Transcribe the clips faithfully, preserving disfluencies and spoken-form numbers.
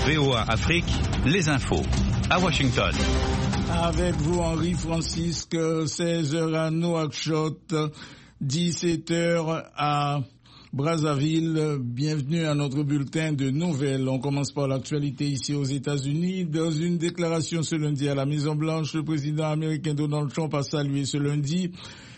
V O A Afrique, les infos. À Washington. Avec vous, Henri Francisque, seize heures à Nouakchott, dix-sept heures à Brazzaville. Bienvenue à notre bulletin de nouvelles. On commence par l'actualité ici aux États-Unis. Dans une déclaration ce lundi à la Maison-Blanche, le président américain Donald Trump a salué ce lundi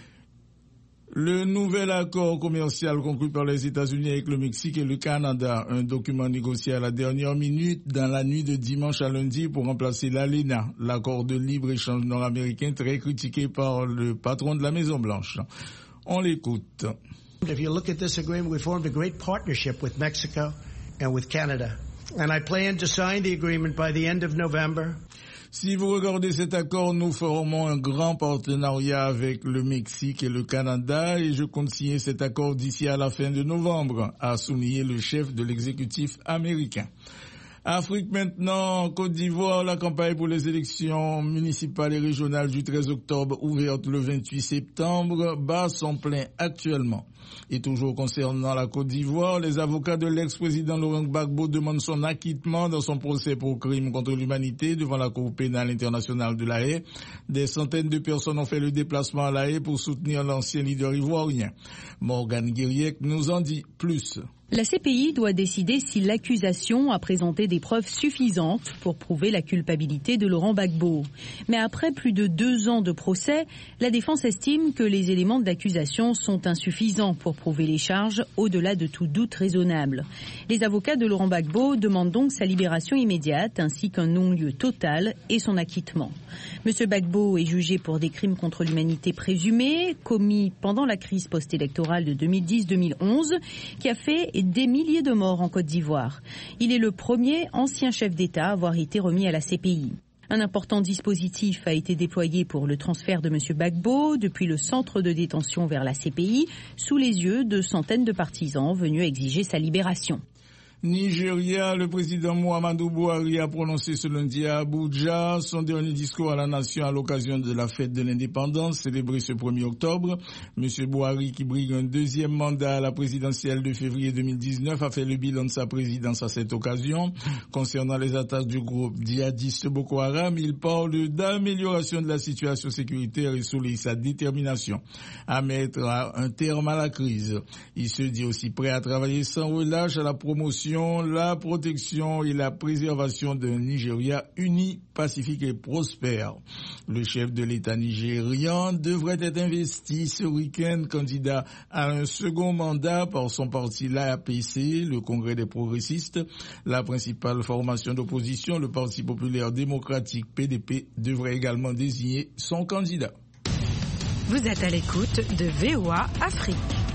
le nouvel accord commercial conclu par les États-Unis avec le Mexique et le Canada, un document négocié à la dernière minute dans la nuit de dimanche à lundi pour remplacer l'ALENA, l'accord de libre-échange nord-américain très critiqué par le patron de la Maison-Blanche. On l'écoute. If you look at this agreement, we formed a great partnership with Mexico and with Canada. And I plan to sign the agreement by the end of November. Si vous regardez cet accord, nous formons un grand partenariat avec le Mexique et le Canada et je compte signer cet accord d'ici à la fin de novembre, a souligné le chef de l'exécutif américain. Afrique maintenant, Côte d'Ivoire, la campagne pour les élections municipales et régionales du treize octobre, ouverte le vingt-huit septembre, bat son plein actuellement. Et toujours concernant la Côte d'Ivoire, les avocats de l'ex-président Laurent Gbagbo demandent son acquittement dans son procès pour crime contre l'humanité devant la Cour pénale internationale de La Haye. Des centaines de personnes ont fait le déplacement à La Haye pour soutenir l'ancien leader ivoirien. Morgane Guiriec nous en dit plus. La C P I doit décider si l'accusation a présenté des preuves suffisantes pour prouver la culpabilité de Laurent Gbagbo. Mais après plus de deux ans de procès, la défense estime que les éléments de l'accusation sont insuffisants pour prouver les charges au-delà de tout doute raisonnable. Les avocats de Laurent Gbagbo demandent donc sa libération immédiate ainsi qu'un non-lieu total et son acquittement. Monsieur Gbagbo est jugé pour des crimes contre l'humanité présumés commis pendant la crise post-électorale de deux mille dix deux mille onze qui a fait des milliers de morts en Côte d'Ivoire. Il est le premier ancien chef d'État à avoir été remis à la C P I. Un important dispositif a été déployé pour le transfert de M. Gbagbo depuis le centre de détention vers la C P I, sous les yeux de centaines de partisans venus exiger sa libération. Nigeria, le président Muhammadu Buhari a prononcé ce lundi à Abuja son dernier discours à la nation à l'occasion de la fête de l'indépendance célébrée ce premier octobre. Monsieur Buhari, qui brigue un deuxième mandat à la présidentielle de février deux mille dix-neuf, a fait le bilan de sa présidence à cette occasion. Concernant les attaques du groupe djihadiste Boko Haram, il parle d'amélioration de la situation sécuritaire et souligne sa détermination à mettre un terme à la crise. Il se dit aussi prêt à travailler sans relâche à la promotion, la protection et la préservation d'un Nigeria uni, pacifique et prospère. Le chef de l'État nigérian devrait être investi ce week-end candidat à un second mandat par son parti l'A P C, le Congrès des progressistes. La principale formation d'opposition, le Parti populaire démocratique P D P, devrait également désigner son candidat. Vous êtes à l'écoute de V O A Afrique.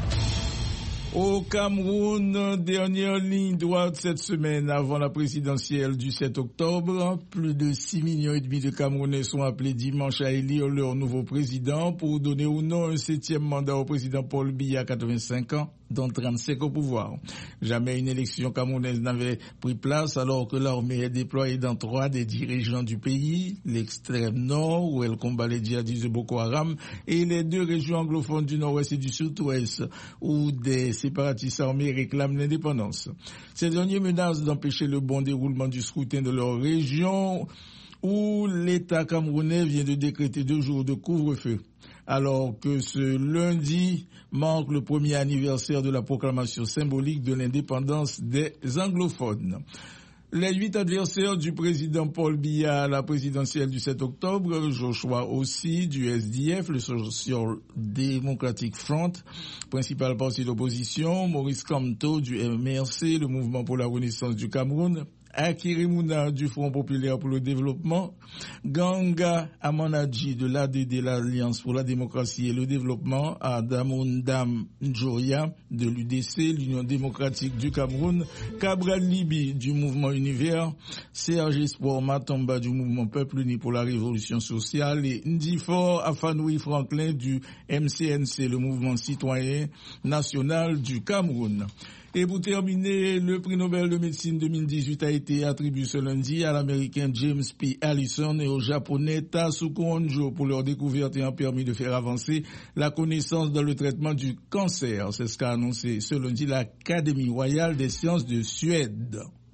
Au Cameroun, dernière ligne droite cette semaine avant la présidentielle du sept octobre. Plus de six millions et demi de Camerounais sont appelés dimanche à élire leur nouveau président pour donner ou non un septième mandat au président Paul Biya, quatre-vingt-cinq ans, dont trente-cinq au pouvoir. Jamais une élection camerounaise n'avait pris place alors que l'armée est déployée dans trois des dix régions du pays, l'extrême nord où elle combat les djihadistes de Boko Haram et les deux régions anglophones du nord-ouest et du sud-ouest où des séparatistes armés réclament l'indépendance. Ces derniers menacent d'empêcher le bon déroulement du scrutin de leur région où l'État camerounais vient de décréter deux jours de couvre-feu. Alors que ce lundi marque le premier anniversaire de la proclamation symbolique de l'indépendance des anglophones. Les huit adversaires du président Paul Biya à la présidentielle du sept octobre, Joshua aussi du S D F, le Social Democratic Front, principal parti d'opposition, Maurice Kamto du M R C, le Mouvement pour la Renaissance du Cameroun, Akiri Mouna du Front populaire pour le développement, Ganga Amanadji de l'A D D, l'Alliance pour la démocratie et le développement, Adamondam Njoya de l'U D C, l'Union démocratique du Cameroun, Cabral Libi du Mouvement Univers, Serge Espoir Matomba du Mouvement Peuple Uni pour la Révolution sociale et Ndifor Afanoui Franklin du M C N C, le Mouvement citoyen national du Cameroun. Et pour terminer, le prix Nobel de médecine deux mille dix-huit a été attribué ce lundi à l'Américain James P. Allison et au Japonais Tasuku Honjo pour leur découverte ayant permis de faire avancer la connaissance dans le traitement du cancer. C'est ce qu'a annoncé ce lundi l'Académie royale des sciences de Suède.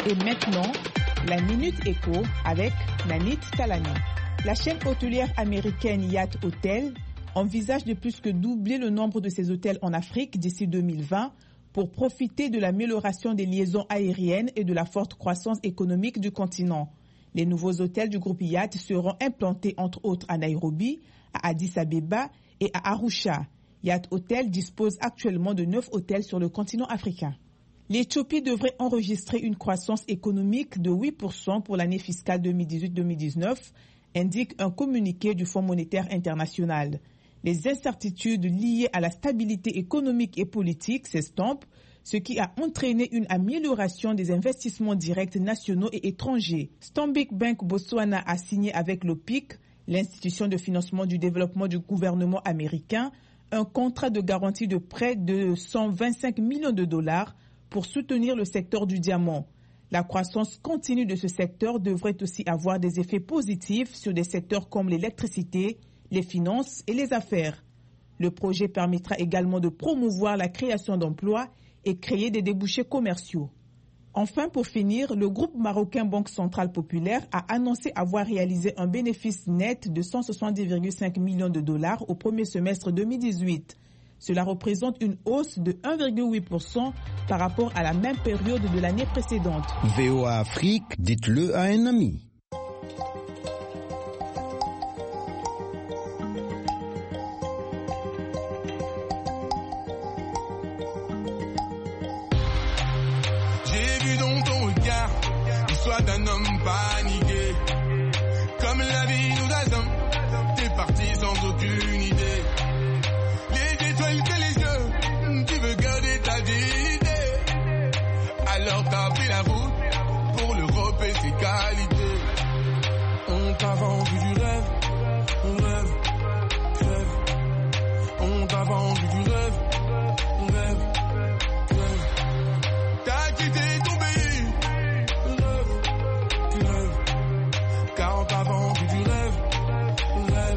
Et maintenant, la Minute Éco avec Nanit Talani. La chaîne hôtelière américaine Yacht Hotel envisage de plus que doubler le nombre de ses hôtels en Afrique d'ici deux mille vingt pour profiter de l'amélioration des liaisons aériennes et de la forte croissance économique du continent. Les nouveaux hôtels du groupe Yacht seront implantés entre autres à Nairobi, à Addis Abeba et à Arusha. Yacht Hotel dispose actuellement de neuf hôtels sur le continent africain. L'Éthiopie devrait enregistrer une croissance économique de huit pour cent pour l'année fiscale deux mille dix-huit deux mille dix-neuf, indique un communiqué du Fonds monétaire international. Les incertitudes liées à la stabilité économique et politique s'estompent, ce qui a entraîné une amélioration des investissements directs nationaux et étrangers. Stanbic Bank Botswana a signé avec l'O P I C, l'institution de financement du développement du gouvernement américain, un contrat de garantie de prêt de cent vingt-cinq millions de dollars pour soutenir le secteur du diamant. La croissance continue de ce secteur devrait aussi avoir des effets positifs sur des secteurs comme l'électricité, les finances et les affaires. Le projet permettra également de promouvoir la création d'emplois et créer des débouchés commerciaux. Enfin, pour finir, le groupe marocain Banque Centrale Populaire a annoncé avoir réalisé un bénéfice net de cent soixante-dix virgule cinq millions de dollars au premier semestre deux mille dix-huit. Cela représente une hausse de un virgule huit pour cent par rapport à la même période de l'année précédente. V O A Afrique, dites-le à un ami. Soit d'un homme paniqué, comme la vie nous assomme, t'es parti sans aucune idée. Les étoiles que les yeux, tu veux garder ta dignité. Alors t'as pris la route pour l'Europe et ses qualités. On t'a vendu du rêve, rêve, rêve. On t'a vendu du rêve, rêve, rêve. T'as quitté ton pays. Car on t'a vendu du rêve, rêve,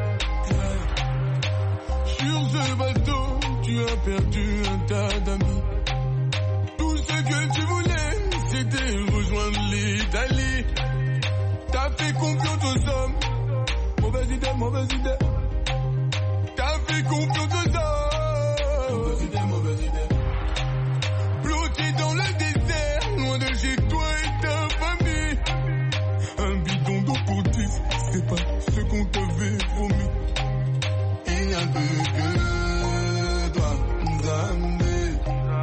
rêve. Sur ce bateau, tu as perdu un tas d'amis. Tout ce que tu voulais, c'était rejoindre l'Italie. T'as fait confiance aux hommes. Mauvaise idée, mauvaise idée. T'as fait confiance aux hommes. Mauvaise idée, mauvaise idée. Bloqué dans le désert, loin de chez toi et ta famille. Un bidon d'eau pour dix, c'est pas ce qu'on t'avait promis. Il n'y a plus que toi, Nzambe.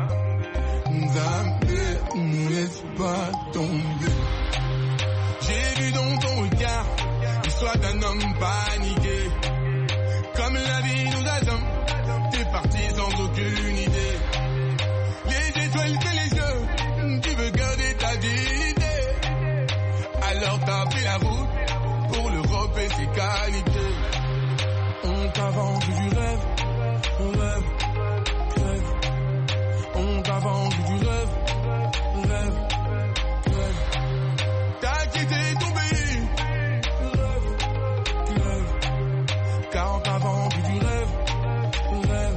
Nzambe, ne laisse pas tomber. J'ai vu dans ton regard l'histoire d'un homme paniqué. Comme la vie nous assomme, t'es parti sans aucune idée. Les étoiles que les yeux, tu veux garder ta dignité. Alors t'as pris la route pour l'Europe et ses qualités. On t'a vendu du rêve, rêve, rêve. On t'a vendu du rêve, rêve, rêve. T'as quitté ton pays, rêve, rêve. Car on t'a vendu du rêve, rêve,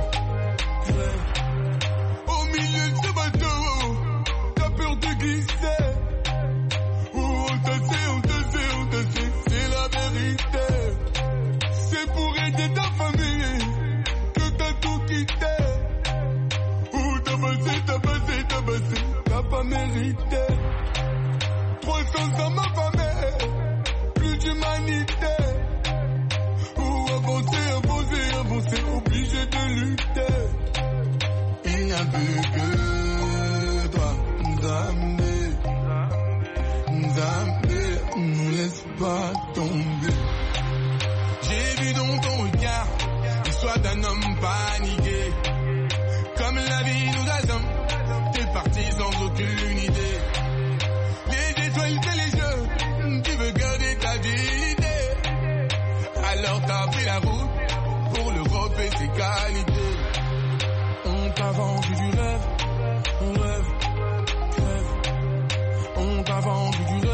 rêve. Au milieu de ce bateau, t'as peur de glisser. On te sait, on te sait, on te sait, c'est la vérité. C'est pour aider ta famille que t'as tout quitté. Ou t'as passé, t'as passé, t'as passé, t'as pas mérité. trois cents ans ma famille, plus d'humanité. Ou avancer, avancer, avancer, obligé de lutter. Il n'y a plus que toi, Nzambe. Nzambe, ne laisse pas tomber. J'ai vu dans ton regard l'histoire d'un homme paniqué. Comme la vie nous assomme, t'es parti sans aucune idée. Les étoiles que les yeux, tu veux garder ta dignité. Alors t'as pris la route pour l'Europe et ses qualités. On t'a vendu du rêve, rêve, rêve. On t'a vendu du rêve.